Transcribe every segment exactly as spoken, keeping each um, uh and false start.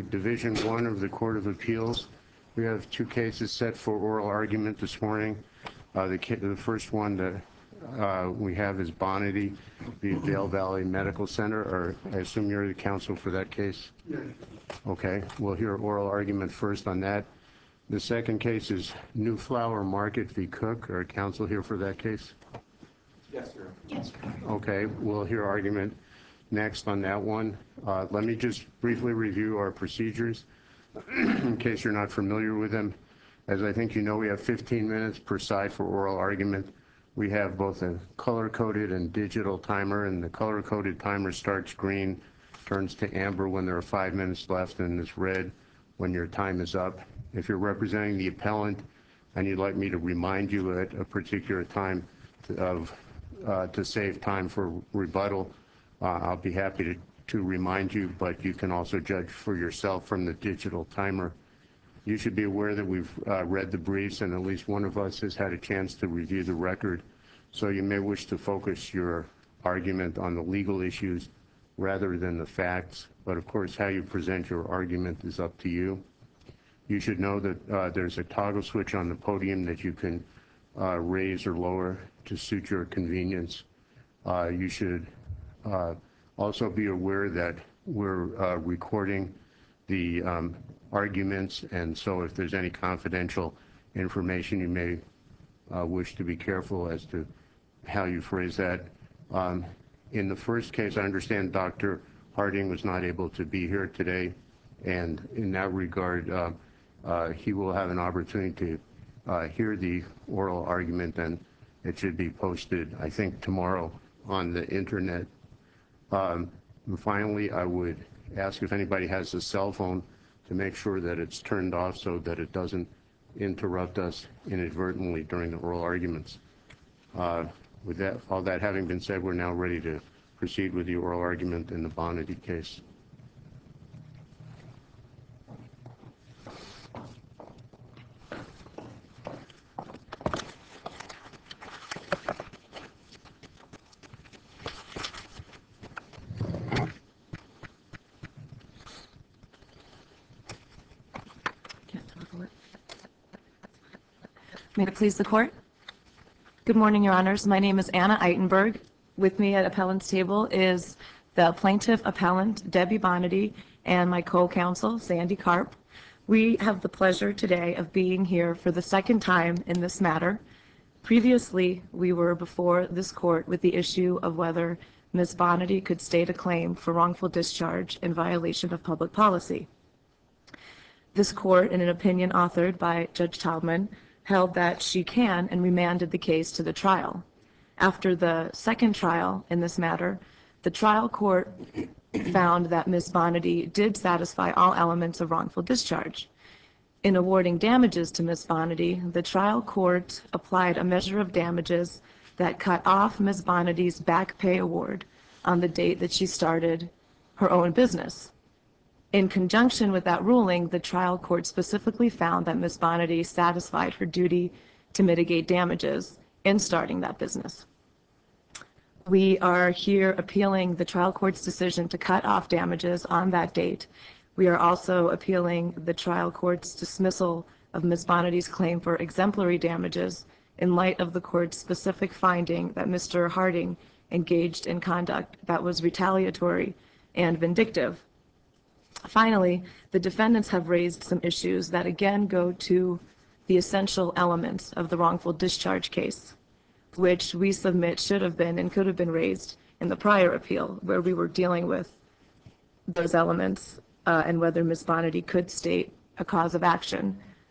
Division One of the Court of Appeals. We have two cases set for oral argument this morning. Uh, the, the first one that uh, we have is Bonity v. Vail Valley Medical Center, or I assume you're the counsel for that case? Yes. Okay, we'll hear oral argument first on that. The second case is New Flower Market v. Cook. Are counsel here for that case? Yes, sir. Yes. Okay, we'll hear argument next on that one. Uh, let me just briefly review our procedures in case you're not familiar with them. As I think you know, we have fifteen minutes per side for oral argument. We have both a color-coded and digital timer, and the color-coded timer starts green, turns to amber when there are five minutes left, and is red when your time is up. If you're representing the appellant and you'd like me to remind you at a particular time to, of, uh, to save time for rebuttal, Uh, I'll be happy to, to remind you, but you can also judge for yourself from the digital timer. You should be aware that we've uh, read the briefs and at least one of us has had a chance to review the record. So you may wish to focus your argument on the legal issues rather than the facts. But of course, how you present your argument is up to you. You should know that uh, there's a toggle switch on the podium that you can uh, raise or lower to suit your convenience. Uh, you should Uh, also be aware that we're uh, recording the um, arguments, and so if there's any confidential information, you may uh, wish to be careful as to how you phrase that. Um, in the first case, I understand Doctor Harding was not able to be here today, and in that regard, uh, uh, he will have an opportunity to uh, hear the oral argument, and it should be posted, I think, tomorrow on the internet. Um, and finally, I would ask if anybody has a cell phone to make sure that it's turned off so that it doesn't interrupt us inadvertently during the oral arguments. Uh, with that, all that having been said, we're now ready to proceed with the oral argument in the Bonity case. May it please the court? Good morning, Your Honors. My name is Anna Eitenberg. With me at appellant's table is the plaintiff appellant, Debbie Bonity, and my co-counsel, Sandy Karp. We have the pleasure today of being here for the second time in this matter. Previously, we were before this court with the issue of whether Miz Bonity could state a claim for wrongful discharge in violation of public policy. This court, in an opinion authored by Judge Taubman, held that she can and remanded the case to the trial. After the second trial in this matter, the trial court found that Miz Bonity did satisfy all elements of wrongful discharge. In awarding damages to Miz Bonity, the trial court applied a measure of damages that cut off Miz Bonity's back pay award on the date that she started her own business. In conjunction with that ruling, the trial court specifically found that Miz Bonity satisfied her duty to mitigate damages in starting that business. We are here appealing the trial court's decision to cut off damages on that date. We are also appealing the trial court's dismissal of Miz Bonity's claim for exemplary damages in light of the court's specific finding that Mister Harding engaged in conduct that was retaliatory and vindictive. Finally, the defendants have raised some issues that again go to the essential elements of the wrongful discharge case, which we submit should have been and could have been raised in the prior appeal, where we were dealing with those elements uh, and whether Miz Bonity could state a cause of action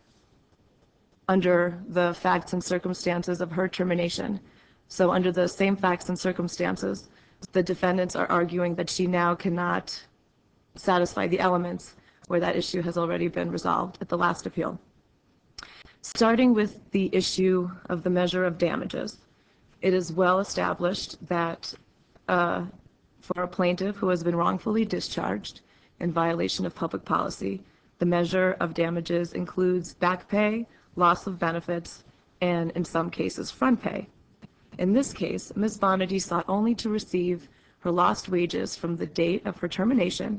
under the facts and circumstances of her termination. So under the same facts and circumstances, the defendants are arguing that she now cannot satisfy the elements where that issue has already been resolved at the last appeal. Starting with the issue of the measure of damages, it is well established that uh, for a plaintiff who has been wrongfully discharged in violation of public policy, the measure of damages includes back pay, loss of benefits, and in some cases front pay. In this case, Miz Bonity sought only to receive her lost wages from the date of her termination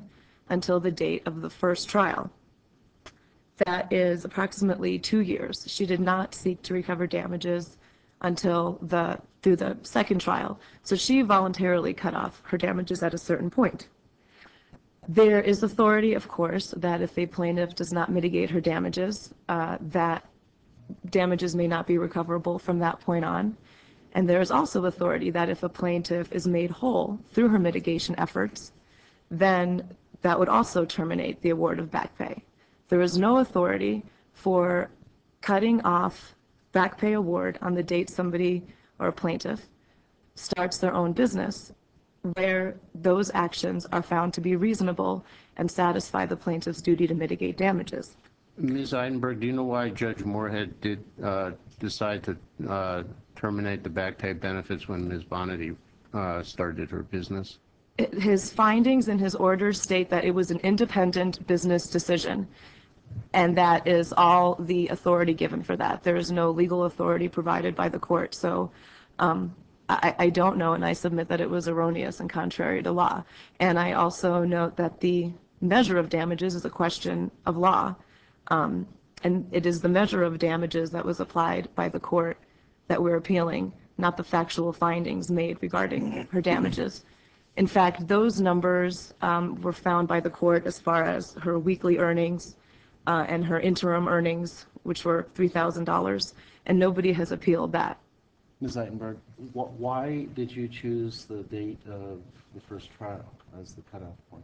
until the date of the first trial. That is approximately two years. She did not seek to recover damages until the, through the second trial. So she voluntarily cut off her damages at a certain point. There is authority, of course, that if a plaintiff does not mitigate her damages, uh, that damages may not be recoverable from that point on. And there is also authority that if a plaintiff is made whole through her mitigation efforts, then that would also terminate the award of back pay. There is no authority for cutting off back pay award on the date somebody or a plaintiff starts their own business where those actions are found to be reasonable and satisfy the plaintiff's duty to mitigate damages. Miz Eidenberg, do you know why Judge Moorhead did uh, decide to uh, terminate the back pay benefits when Miz Bonity uh, started her business? His findings and his orders state that it was an independent business decision, and that is all the authority given for that. There is no legal authority provided by the court. So um, I, I don't know, and I submit that it was erroneous and contrary to law. And I also note that the measure of damages is a question of law. Um, and it is the measure of damages that was applied by the court that we're appealing, not the factual findings made regarding her damages. In fact, those numbers um, were found by the court as far as her weekly earnings uh, and her interim earnings, which were three thousand dollars, and nobody has appealed that. Miz Eitenberg, wh- why did you choose the date of the first trial as the cutoff point?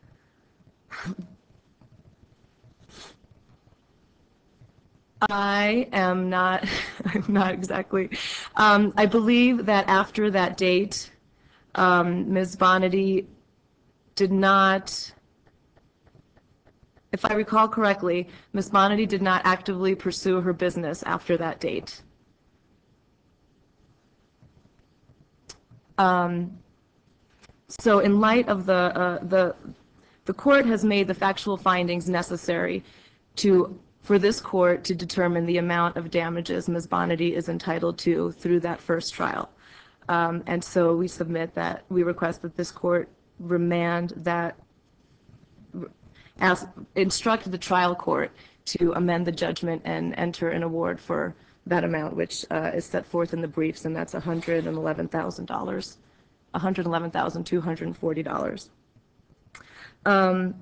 I am not, I'm not exactly. Um, I believe that after that date, um, Miz Bonity did not, if I recall correctly, Miz Bonity did not actively pursue her business after that date. Um, so in light of the, uh, the, the court has made the factual findings necessary to for this court to determine the amount of damages Miz Bonity is entitled to through that first trial. Um, and so we submit that, we request that this court remand that, ask, instruct the trial court to amend the judgment and enter an award for that amount, which uh, is set forth in the briefs, and that's one hundred eleven thousand dollars, one hundred eleven thousand two hundred forty dollars. Um,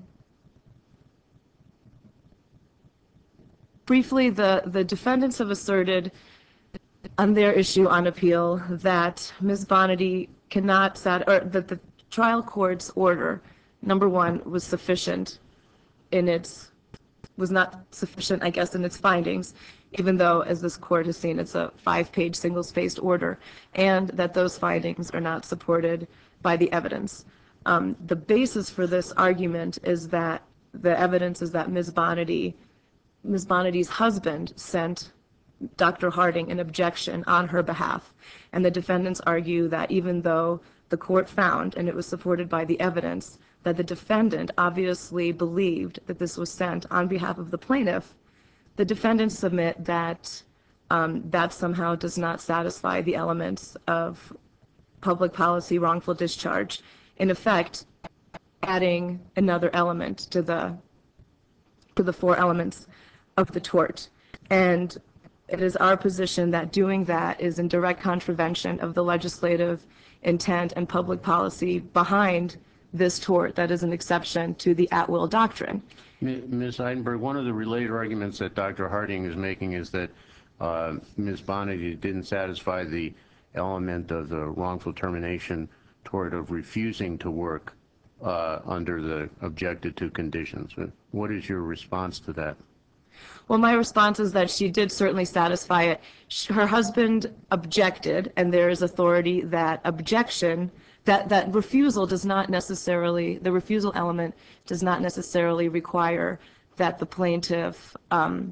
Briefly, the, the defendants have asserted on their issue on appeal that Miz Bonity cannot, sat or that the trial court's order, number one, was sufficient in its, was not sufficient, I guess, in its findings, even though, as this court has seen, it's a five-page single-spaced order, and that those findings are not supported by the evidence. Um, the basis for this argument is that the evidence is that Miz Bonity Miz Bonity's husband sent Doctor Harding an objection on her behalf, and the defendants argue that even though the court found, and it was supported by the evidence, that the defendant obviously believed that this was sent on behalf of the plaintiff, the defendants submit that um, that somehow does not satisfy the elements of public policy wrongful discharge, in effect adding another element to the to the four elements of the tort. And it is our position that doing that is in direct contravention of the legislative intent and public policy behind this tort that is an exception to the at-will doctrine. Miz Eidenberg, one of the related arguments that Doctor Harding is making is that uh, Miz Bonity didn't satisfy the element of the wrongful termination tort of refusing to work uh, under the objected to conditions. What is your response to that? Well, my response is that she did certainly satisfy it. Her husband objected, and there is authority that objection, that, that refusal does not necessarily, the refusal element does not necessarily require that the plaintiff um,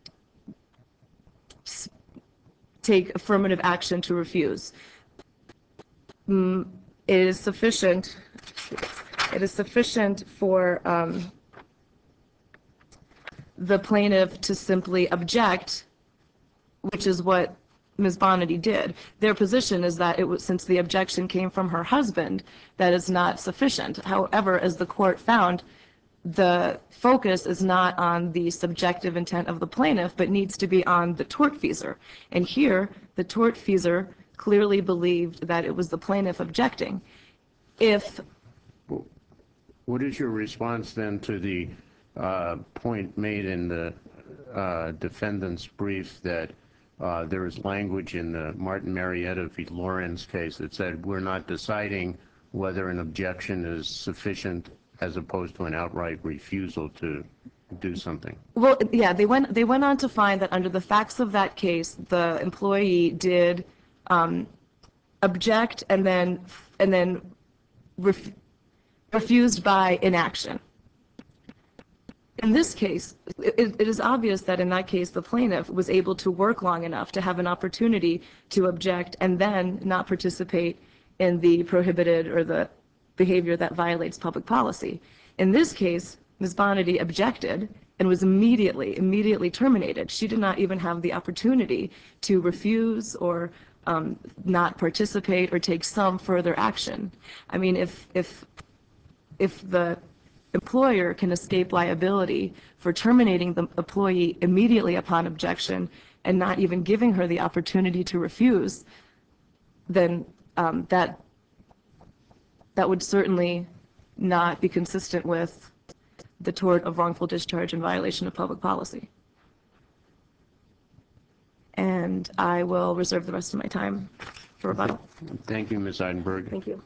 take affirmative action to refuse. Mm, it is sufficient, it is sufficient for um, the plaintiff to simply object, which is what Miz Bonity did. Their position is that it was, since the objection came from her husband, that is not sufficient. However, as the court found, the focus is not on the subjective intent of the plaintiff, but needs to be on the tortfeasor. And here, the tortfeasor clearly believed that it was the plaintiff objecting. If What is your response then to the uh, point made in the uh, defendant's brief that uh, there is language in the Martin Marietta v. Lawrence case that said we're not deciding whether an objection is sufficient as opposed to an outright refusal to do something? Well, yeah, they went they went on to find that under the facts of that case, the employee did um, object and then and then ref, refused by inaction. In this case, it, it is obvious that in that case, the plaintiff was able to work long enough to have an opportunity to object and then not participate in the prohibited or the behavior that violates public policy. In this case, Miz Bonity objected and was immediately, immediately terminated. She did not even have the opportunity to refuse or um, not participate or take some further action. I mean, if, if, if the employer can escape liability for terminating the employee immediately upon objection and not even giving her the opportunity to refuse, then um, that that would certainly not be consistent with the tort of wrongful discharge in violation of public policy. And I will reserve the rest of my time for rebuttal. Thank you, Miz Eidenberg. Thank you.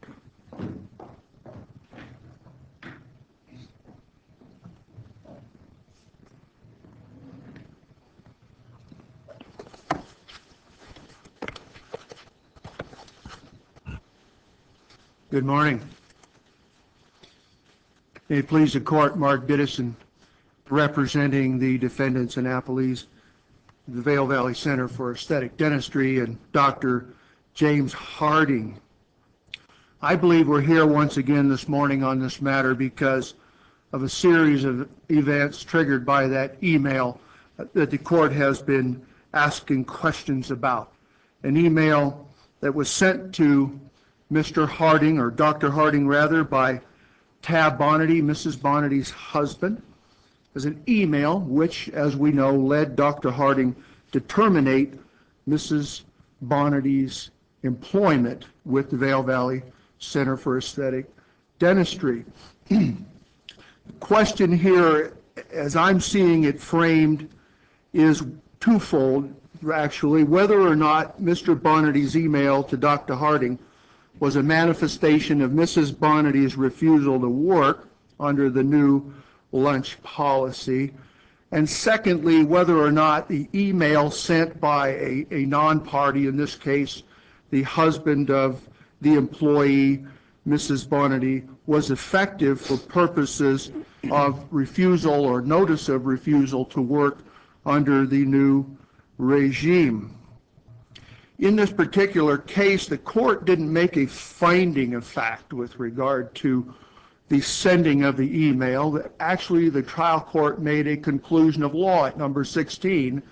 Good morning. May it please the court, Mark Biddison, representing the defendants and appellees of the Vail Valley Center for Aesthetic Dentistry, and Doctor James Harding. I believe we're here once again this morning on this matter because of a series of events triggered by that email that the court has been asking questions about. An email that was sent to Mister Harding, or Doctor Harding rather, by Tab Bonity, Missus Bonity's husband, as an email which, as we know, led Doctor Harding to terminate Missus Bonity's employment with the Vail Valley Center for Aesthetic Dentistry. The question here, as I'm seeing it framed, is twofold, actually, whether or not Mister Bonity's email to Doctor Harding was a manifestation of Missus Bonity's refusal to work under the new lunch policy, and secondly, whether or not the email sent by a, a non-party, in this case the husband of the employee, Missus Bonity, was effective for purposes of refusal or notice of refusal to work under the new regime. In this particular case, the court didn't make a finding of fact with regard to the sending of the email. Actually, the trial court made a conclusion of law at number sixteen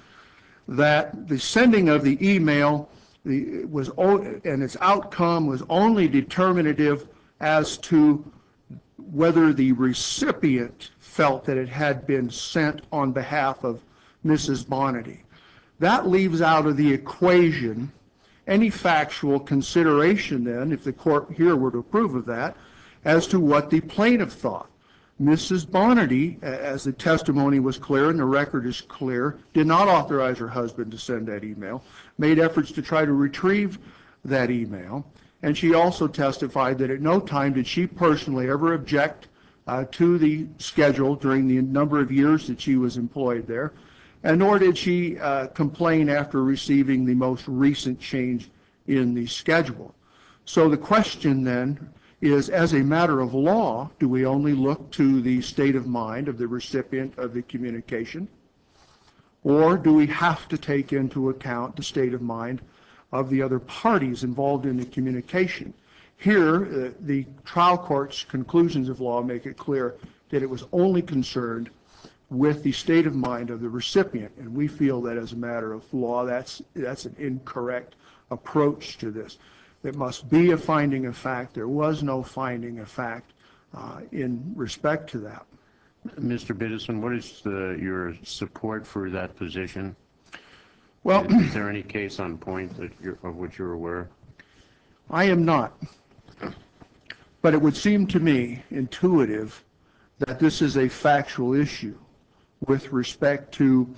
that the sending of the email the, was and its outcome was only determinative as to whether the recipient felt that it had been sent on behalf of Missus Bonity. That leaves out of the equation any factual consideration then, if the court here were to approve of that, as to what the plaintiff thought. Missus Bonity, as the testimony was clear and the record is clear, did not authorize her husband to send that email, made efforts to try to retrieve that email, and she also testified that at no time did she personally ever object uh, to the schedule during the number of years that she was employed there, and nor did she uh, complain after receiving the most recent change in the schedule. So the question then is, as a matter of law, do we only look to the state of mind of the recipient of the communication, or do we have to take into account the state of mind of the other parties involved in the communication? Here, uh, the trial court's conclusions of law make it clear that it was only concerned with the state of mind of the recipient, and we feel that as a matter of law, that's, that's an incorrect approach to this. There must be a finding of fact. There was no finding of fact uh, in respect to that. Mister Biddison, what is the, your support for that position? Well, Is, is there any case on point that you're, of which you're aware? I am not. But it would seem to me intuitive that this is a factual issue with respect to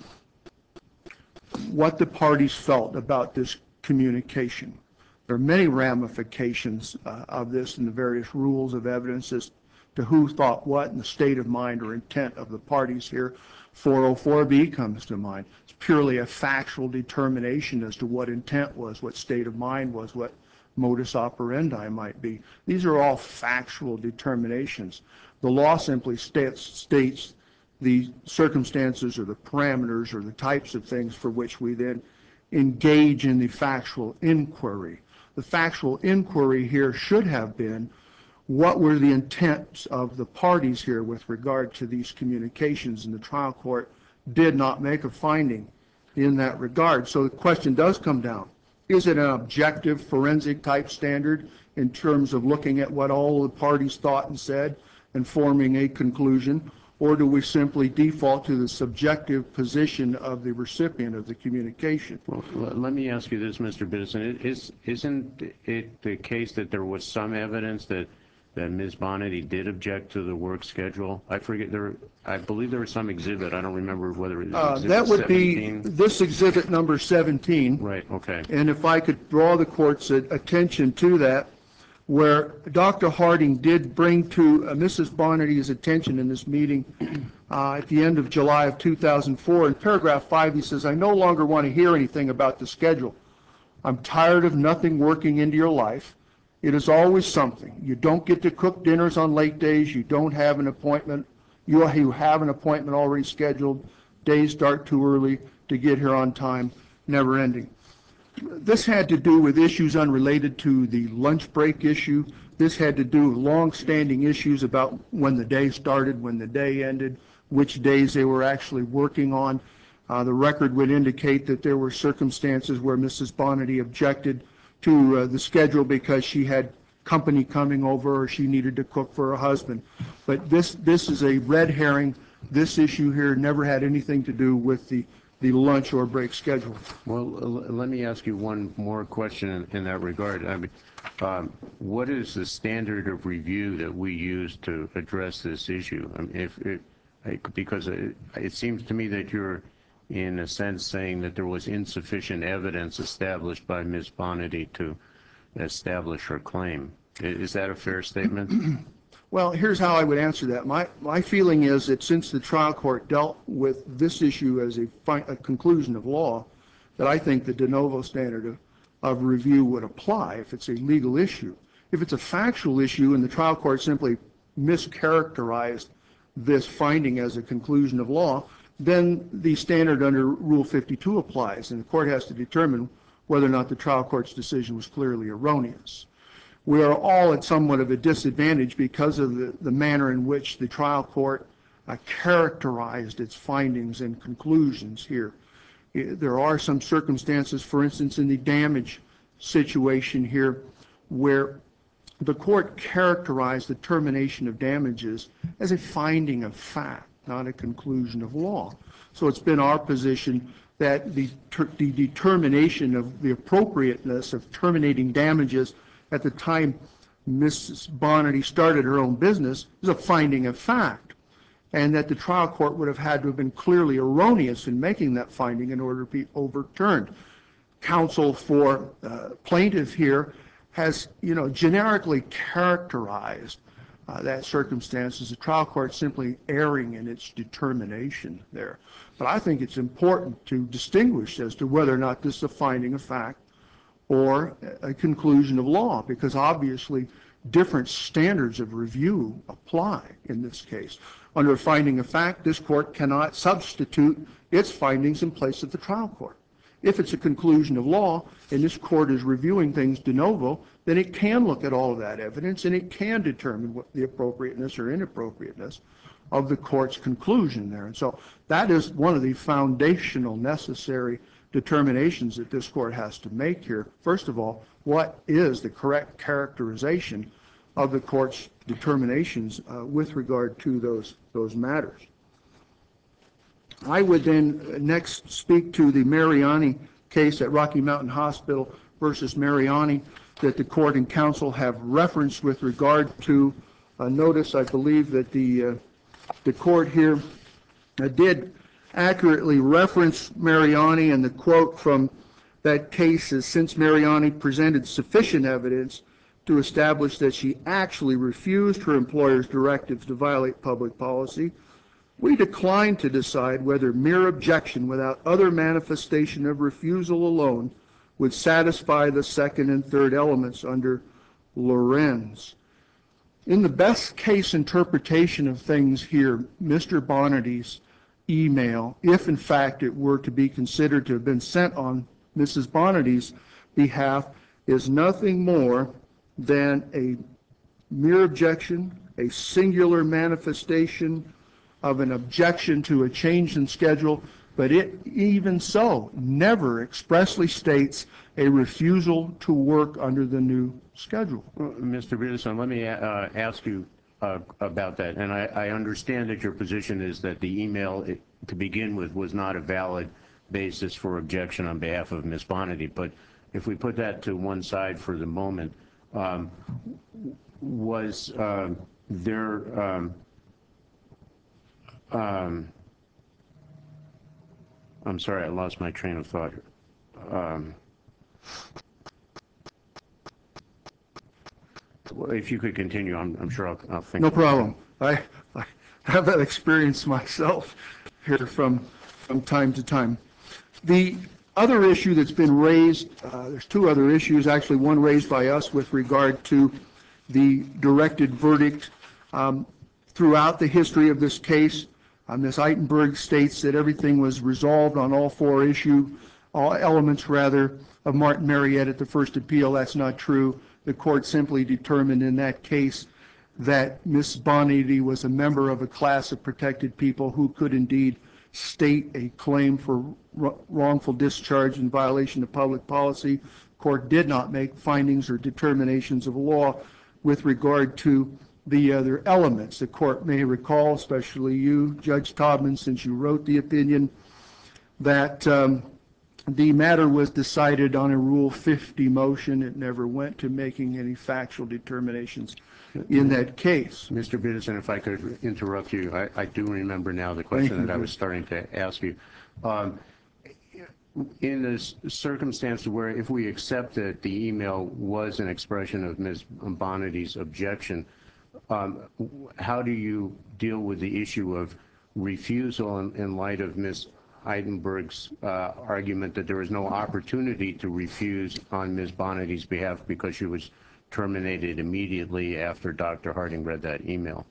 what the parties felt about this communication. There are many ramifications uh, of this in the various rules of evidence as to who thought what and the state of mind or intent of the parties here. four oh four B comes to mind. It's purely a factual determination as to what intent was, what state of mind was, what modus operandi might be. These are all factual determinations. The law simply states, states the circumstances or the parameters or the types of things for which we then engage in the factual inquiry. The factual inquiry here should have been, what were the intents of the parties here with regard to these communications, and the trial court did not make a finding in that regard. So the question does come down, is it an objective forensic type standard in terms of looking at what all the parties thought and said and forming a conclusion, or do we simply default to the subjective position of the recipient of the communication? Well, l- let me ask you this, Mister Biddison. Is, isn't it the case that there was some evidence that, that Miz Bonetti did object to the work schedule? I forget, there, I believe there was some exhibit. I don't remember whether it was Uh, exhibit that would seventeen. be this exhibit number seventeen. Right, okay. And if I could draw the court's attention to that, where Doctor Harding did bring to uh, Missus Bonetti's attention in this meeting uh, at the end of July of two thousand four. In paragraph five, he says, "I no longer want to hear anything about the schedule. I'm tired of nothing working into your life. It is always something. You don't get to cook dinners on late days. You don't have an appointment. You, you have an appointment already scheduled. Days start too early to get here on time. Never ending." This had to do with issues unrelated to the lunch break issue. This had to do with long-standing issues about when the day started, when the day ended, which days they were actually working on. Uh, the record would indicate that there were circumstances where Missus Bonetti objected to uh, the schedule because she had company coming over or she needed to cook for her husband. But this, this is a red herring. This issue here never had anything to do with the the lunch or break schedule. Well, l- let me ask you one more question in, in that regard. I mean, um, what is the standard of review that we use to address this issue? I mean, if it, I, because it, it seems to me that you're, in a sense, saying that there was insufficient evidence established by Miz Bonetti to establish her claim. I- Is that a fair statement? Well, here's how I would answer that. My, my feeling is that since the trial court dealt with this issue as a, fi- a conclusion of law, that I think the de novo standard of, of review would apply if it's a legal issue. If it's a factual issue and the trial court simply mischaracterized this finding as a conclusion of law, then the standard under Rule fifty-two applies, and the court has to determine whether or not the trial court's decision was clearly erroneous. We are all at somewhat of a disadvantage because of the, the manner in which the trial court uh, characterized its findings and conclusions here. I- There are some circumstances, for instance, in the damage situation here, where the court characterized the termination of damages as a finding of fact, not a conclusion of law. So it's been our position that the, ter- the determination of the appropriateness of terminating damages at the time Missus Bonetti started her own business is a finding of fact, and that the trial court would have had to have been clearly erroneous in making that finding in order to be overturned. Counsel for uh, plaintiff here has, you know, generically characterized uh, that circumstance as the trial court simply erring in its determination there. But I think it's important to distinguish as to whether or not this is a finding of fact or a conclusion of law, because obviously different standards of review apply in this case. Under a finding of fact, this court cannot substitute its findings in place of the trial court. If it's a conclusion of law and this court is reviewing things de novo, then it can look at all of that evidence and it can determine what the appropriateness or inappropriateness of the court's conclusion there. And so that is one of the foundational necessary determinations that this court has to make here. First of all, what is the correct characterization of the court's determinations uh, with regard to those, those matters. I would then next speak to the Mariani case at Rocky Mountain Hospital versus Mariani that the court and counsel have referenced with regard to a notice. I believe that the, uh, the court here uh, did accurately reference Mariani, and the quote from that case is, since Mariani presented sufficient evidence to establish that she actually refused her employer's directives to violate public policy, we decline to decide whether mere objection without other manifestation of refusal alone would satisfy the second and third elements under Lorenz. In the best case interpretation of things here, Mister Bonaty's email, if in fact it were to be considered to have been sent on Missus Bonaty's behalf, is nothing more than a mere objection, a singular manifestation of an objection to a change in schedule, but it even so never expressly states a refusal to work under the new schedule. Well, Mister Peterson, let me uh, ask you uh, about that. And I, I understand that your position is that the email, it, to begin with, was not a valid basis for objection on behalf of Miz Bonaty. But if we put that to one side for the moment, um, was uh, there um, um, I'm sorry, I lost my train of thought. Um, well, if you could continue, I'm, I'm sure I'll, I'll think. No problem. I, I have that experience myself here from, from time to time. The other issue that's been raised, uh, there's two other issues, actually one raised by us with regard to the directed verdict. Um, throughout the history of this case, uh, Miz Eitenberg states that everything was resolved on all four issue, all elements rather, of Martin Marietta at the first appeal. That's not true. The court simply determined in that case that Miz Bonaty was a member of a class of protected people who could indeed state a claim for wrongful discharge in violation of public policy. The court did not make findings or determinations of law with regard to the other elements. The court may recall, especially you, Judge Taubman, since you wrote the opinion, that um, the matter was decided on a Rule fifty motion. It never went to making any factual determinations in that case. Mister Peterson, if I could interrupt you, I, I do remember now the question that I was starting to ask you. Um, in this circumstance where if we accept that the email was an expression of Miz Bonaty's objection, um, how do you deal with the issue of refusal in, in light of Miz Eitenberg's uh, argument that there was no opportunity to refuse on Miz Bonaty's behalf because she was terminated immediately after Doctor Harding read that email?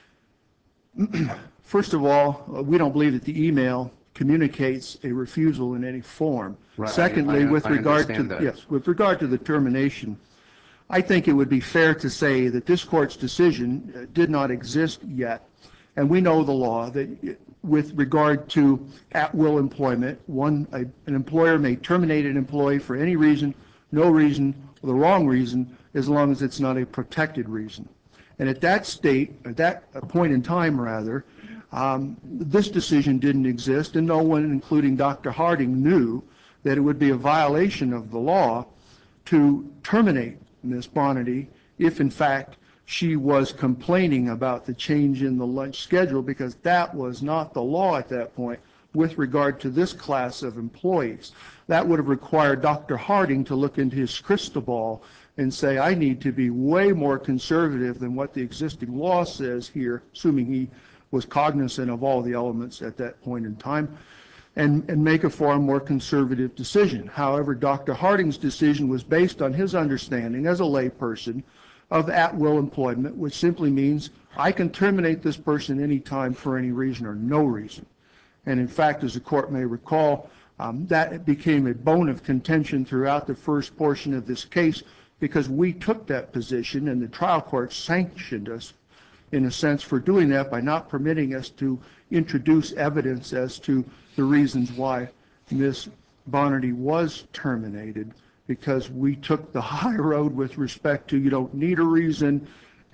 First of all, uh, we don't believe that the email communicates a refusal in any form. Right. Secondly, I- I- with I regard to understand that. yes, with regard to the termination, I think it would be fair to say that this court's decision uh, did not exist yet, and we know the law that uh, with regard to at-will employment, one a, an employer may terminate an employee for any reason, no reason, or the wrong reason, as long as it's not a protected reason. And at that state, at that point in time, rather, um, this decision didn't exist, and no one, including Doctor Harding, knew that it would be a violation of the law to terminate Miz Bonaty if, in fact, she was complaining about the change in the lunch schedule, because that was not the law at that point with regard to this class of employees. That would have required Doctor Harding to look into his crystal ball and say, I need to be way more conservative than what the existing law says here, assuming he was cognizant of all the elements at that point in time, and, and make a far more conservative decision. However, Doctor Harding's decision was based on his understanding as a layperson of at-will employment, which simply means I can terminate this person anytime for any reason or no reason. And in fact, as the court may recall, um, that became a bone of contention throughout the first portion of this case, because we took that position and the trial court sanctioned us in a sense for doing that by not permitting us to introduce evidence as to the reasons why Miz Bonaty was terminated, because we took the high road with respect to you don't need a reason,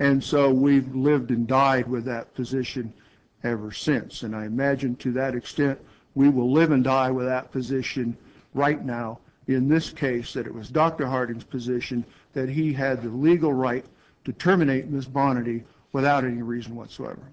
And so we've lived and died with that position ever since. And I imagine to that extent, we will live and die with that position right now. In this case, that it was Doctor Harding's position that he had the legal right to terminate Miz Bonity without any reason whatsoever.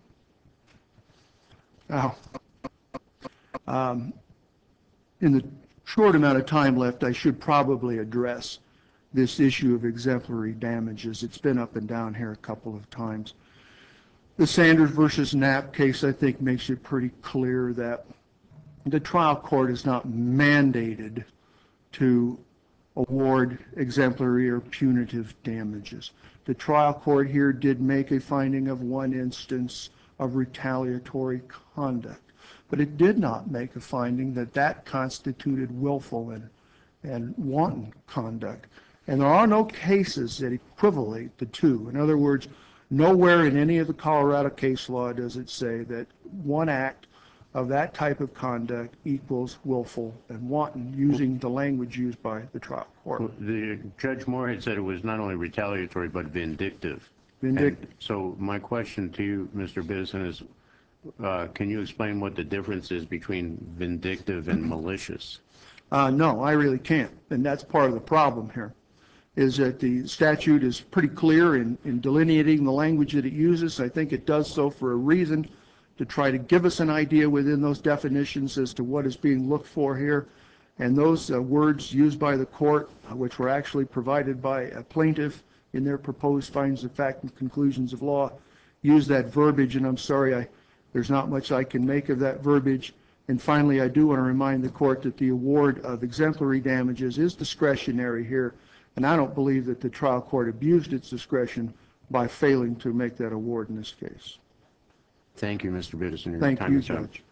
Now, um, in the short amount of time left, I should probably address this issue of exemplary damages. It's been up and down here a couple of times. The Sanders versus Knapp case, I think, makes it pretty clear that the trial court is not mandated to award exemplary or punitive damages. The trial court here did make a finding of one instance of retaliatory conduct, but it did not make a finding that that constituted willful and, and wanton conduct. And there are no cases that equivalate the two. In other words, nowhere in any of the Colorado case law does it say that one act of that type of conduct equals willful and wanton, using the language used by the trial court. Well, the Judge Moore had said it was not only retaliatory but vindictive. Vindictive. And so my question to you, Mister Biddison, is uh, can you explain what the difference is between vindictive and malicious? Uh, no, I really can't, and that's part of the problem here, is that the statute is pretty clear in, in delineating the language that it uses. I think it does so for a reason, to try to give us an idea within those definitions as to what is being looked for here. And those uh, words used by the court, uh, which were actually provided by a plaintiff in their proposed findings of fact and conclusions of law, use that verbiage, and I'm sorry, I, there's not much I can make of that verbiage. And finally, I do want to remind the court that the award of exemplary damages is discretionary here, and I don't believe that the trial court abused its discretion by failing to make that award in this case. Thank you, Mister Biddison. Your Thank time you, is up. Judge.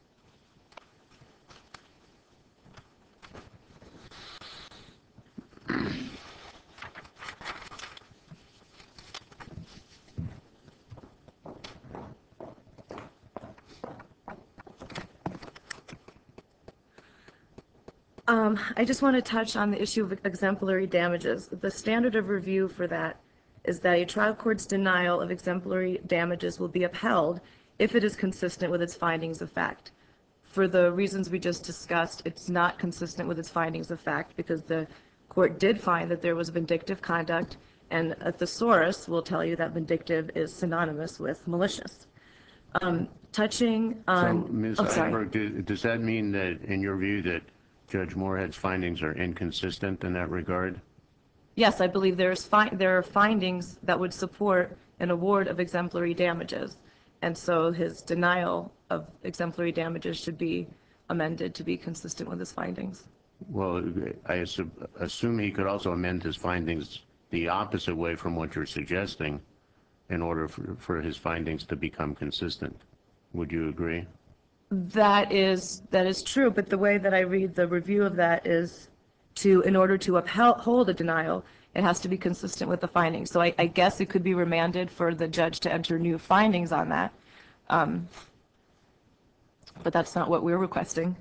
Um, I just want to touch on the issue of exemplary damages. The standard of review for that is that a trial court's denial of exemplary damages will be upheld if it is consistent with its findings of fact. For the reasons we just discussed, it's not consistent with its findings of fact because the court did find that there was vindictive conduct, and a thesaurus will tell you that vindictive is synonymous with malicious. Um, touching on... So, Miz Oh, sorry. Eisenberg, do- does that mean that, in your view, that Judge Moorhead's findings are inconsistent in that regard? Yes, I believe there's fi- there are findings that would support an award of exemplary damages. And so his denial of exemplary damages should be amended to be consistent with his findings. Well, I assume, assume he could also amend his findings the opposite way from what you're suggesting in order for, for his findings to become consistent. Would you agree? That is, that is true, but the way that I read the review of that is to, in order to uphold a denial, it has to be consistent with the findings. So I, I guess it could be remanded for the judge to enter new findings on that. Um, but that's not what we're requesting.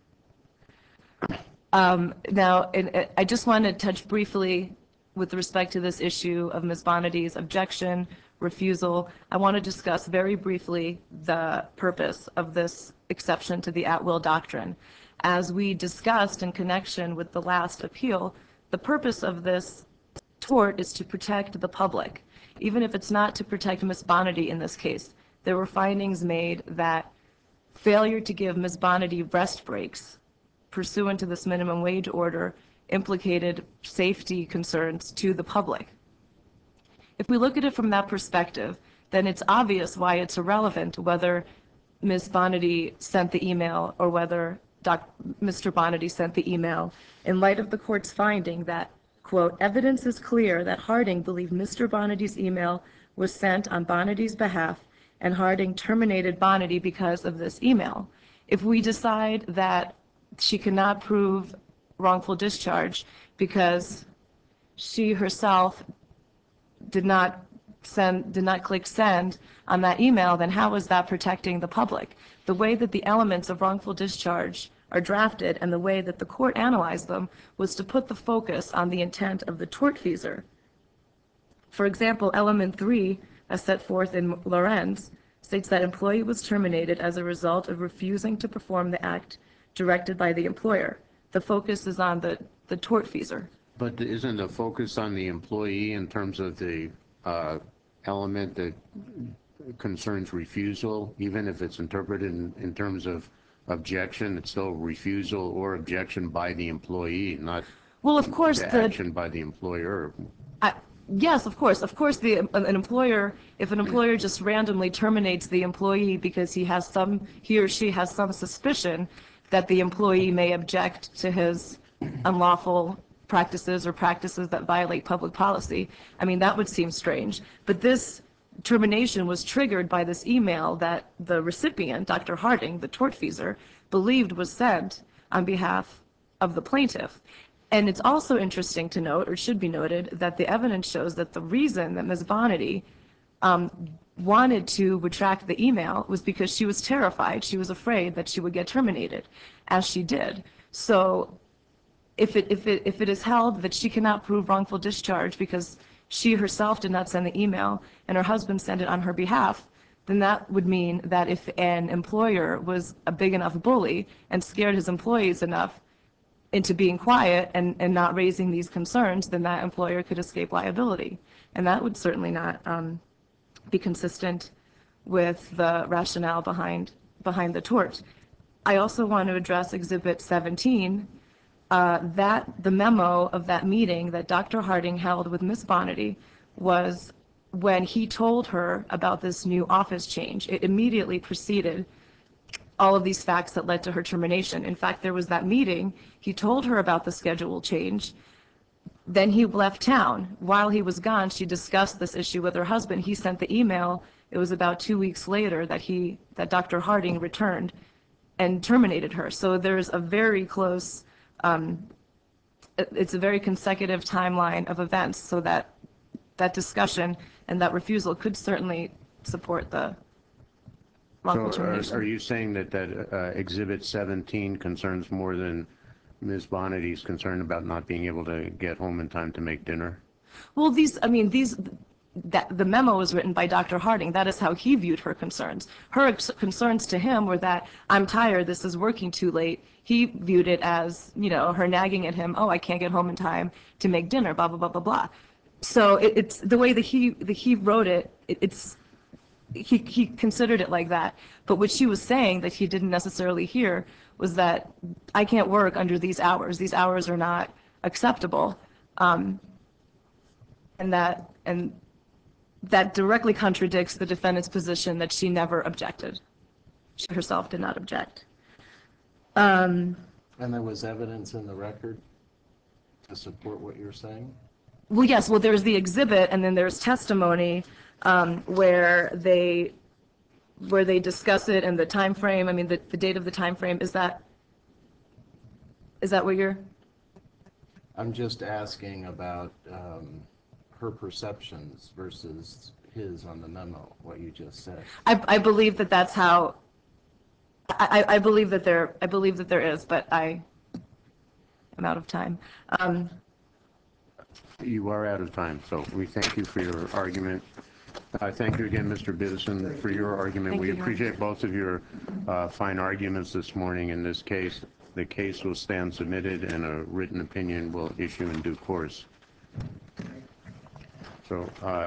Um, now, and, uh, I just want to touch briefly with respect to this issue of Miz Bonity's objection, refusal. I want to discuss very briefly the purpose of this exception to the at-will doctrine. As we discussed in connection with the last appeal, the purpose of this tort is to protect the public, even if it's not to protect Miz Bonity in this case. There were findings made that failure to give Miz Bonity rest breaks pursuant to this minimum wage order implicated safety concerns to the public. If we look at it from that perspective, then it's obvious why it's irrelevant whether Miz Bonity sent the email or whether Doc Mister Bonity sent the email, in light of the court's finding that, quote, evidence is clear that Harding believed Mister Bonity's email was sent on Bonity's behalf, and Harding terminated Bonity because of this email. If we decide that she cannot prove wrongful discharge because she herself did not send, did not click send on that email, then how is that protecting the public? The way that the elements of wrongful discharge are drafted and the way that the court analyzed them was to put the focus on the intent of the tortfeasor. For example, element three, as set forth in Lorenz, states that employee was terminated as a result of refusing to perform the act directed by the employer. The focus is on the, the tortfeasor. But isn't the focus on the employee in terms of the uh, element that concerns refusal, even if it's interpreted in, in terms of objection, it's still refusal or objection by the employee, not Well, of course, the the, action by the employer. I, yes, of course, of course, the, an employer, if an employer just randomly terminates the employee because he has some, he or she has some suspicion that the employee may object to his unlawful practices or practices that violate public policy, I mean, that would seem strange. But this termination was triggered by this email that the recipient, Doctor Harding, the tortfeasor, believed was sent on behalf of the plaintiff. And it's also interesting to note, or should be noted, that the evidence shows that the reason that Miz Bonity um, wanted to retract the email was because she was terrified. She was afraid that she would get terminated, as she did. So if it, if it, if it is held that she cannot prove wrongful discharge because she herself did not send the email and her husband sent it on her behalf, then that would mean that if an employer was a big enough bully and scared his employees enough into being quiet and, and not raising these concerns, then that employer could escape liability. And that would certainly not um, be consistent with the rationale behind, behind the tort. I also want to address Exhibit seventeen, uh, that the memo of that meeting that Doctor Harding held with Miz Bonity was when he told her about this new office change. It immediately preceded all of these facts that led to her termination. In fact, there was that meeting, he told her about the schedule change, then he left town. While he was gone, she discussed this issue with her husband. He sent the email. It was about two weeks later that he, that Doctor Harding returned and terminated her. So there's a very close, um, it's a very consecutive timeline of events, so that that discussion and that refusal could certainly support the wrongful So are, termination. are you saying that that uh, Exhibit seventeen concerns more than Miz Bonity's concern about not being able to get home in time to make dinner? Well, these, I mean, these, that, the memo was written by Doctor Harding. That is how he viewed her concerns. Her ex- concerns to him were that, I'm tired, this is working too late. He viewed it as, you know, her nagging at him, oh, I can't get home in time to make dinner, blah, blah, blah, blah, blah. So it, it's, the way that he, that he wrote it, it, it's, he, he considered it like that. But what she was saying that he didn't necessarily hear was that I can't work under these hours. These hours are not acceptable. Um, and that, and that directly contradicts the defendant's position that she never objected. She herself did not object. Um, And there was evidence in the record to support what you're saying? well, yes, well, there's the exhibit, and then there's testimony um, where they, where they discuss it and the time frame. I mean, the, the date of the time frame, is that, is that what you're? I'm just asking about um, her perceptions versus his on the memo, what you just said. I, I believe that that's how, I, I I believe that there, I believe that there is, but I am out of time. Um, You are out of time, so we thank you for your argument. I thank you again, Mister Biddison, for your argument. Thank We you, Your Honor. appreciate both of your uh, fine arguments this morning in this case. The case will stand submitted and a written opinion will issue in due course. So. Uh,